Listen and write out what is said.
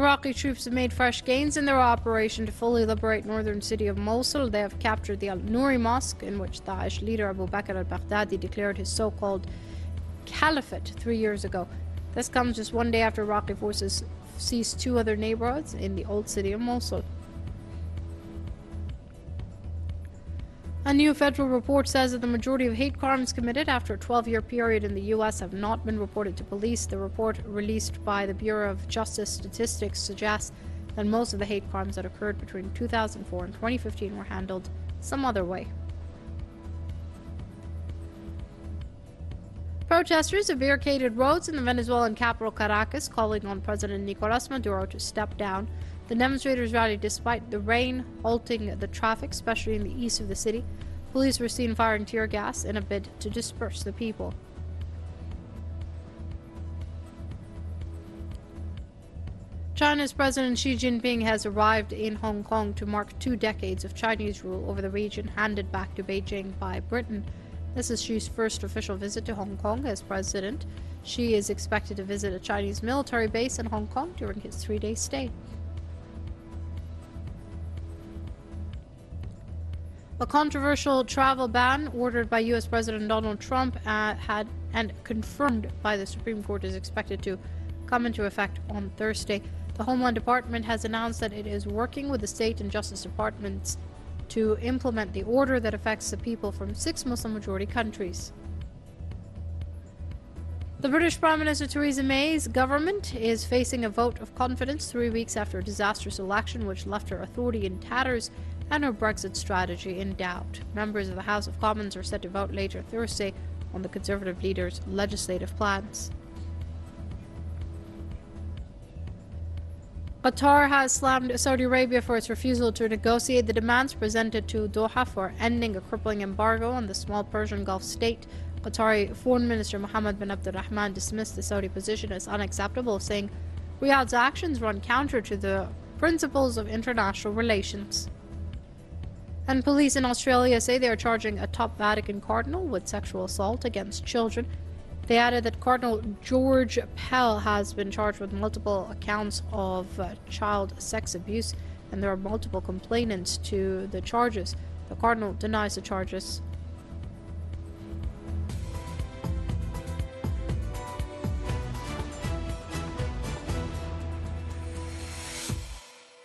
Iraqi troops have made fresh gains in their operation to fully liberate northern city of Mosul. They have captured the Al-Nouri Mosque, in which Daesh leader Abu Bakr al-Baghdadi declared his so-called caliphate 3 years ago. This comes just one day after Iraqi forces seized 2 other neighborhoods in the old city of Mosul. A new federal report says that the majority of hate crimes committed after a 12-year period in the U.S. have not been reported to police. The report released by the Bureau of Justice Statistics suggests that most of the hate crimes that occurred between 2004 and 2015 were handled some other way. Protesters have barricaded roads in the Venezuelan capital Caracas, calling on President Nicolas Maduro to step down. The demonstrators rallied despite the rain, halting the traffic, especially in the east of the city. Police were seen firing tear gas in a bid to disperse the people. China's President Xi Jinping has arrived in Hong Kong to mark 2 decades of Chinese rule over the region handed back to Beijing by Britain. This is Xi's first official visit to Hong Kong as president. Xi is expected to visit a Chinese military base in Hong Kong during his 3-day stay. A controversial travel ban ordered by U.S. President Donald Trump and confirmed by the Supreme Court is expected to come into effect on Thursday. The Homeland Department has announced that it is working with the state and Justice Departments to implement the order that affects the people from 6 Muslim-majority countries. The British Prime Minister Theresa May's government is facing a vote of confidence 3 weeks after a disastrous election which left her authority in tatters and her Brexit strategy in doubt. Members of the House of Commons are set to vote later Thursday on the Conservative leader's legislative plans. Qatar has slammed Saudi Arabia for its refusal to negotiate the demands presented to Doha for ending a crippling embargo on the small Persian Gulf state. Qatari Foreign Minister Mohammed bin Abdulrahman dismissed the Saudi position as unacceptable, saying Riyadh's actions run counter to the principles of international relations. And police in Australia say they are charging a top Vatican cardinal with sexual assault against children. They added that Cardinal George Pell has been charged with multiple accounts of child sex abuse, and there are multiple complainants to the charges. The cardinal denies the charges.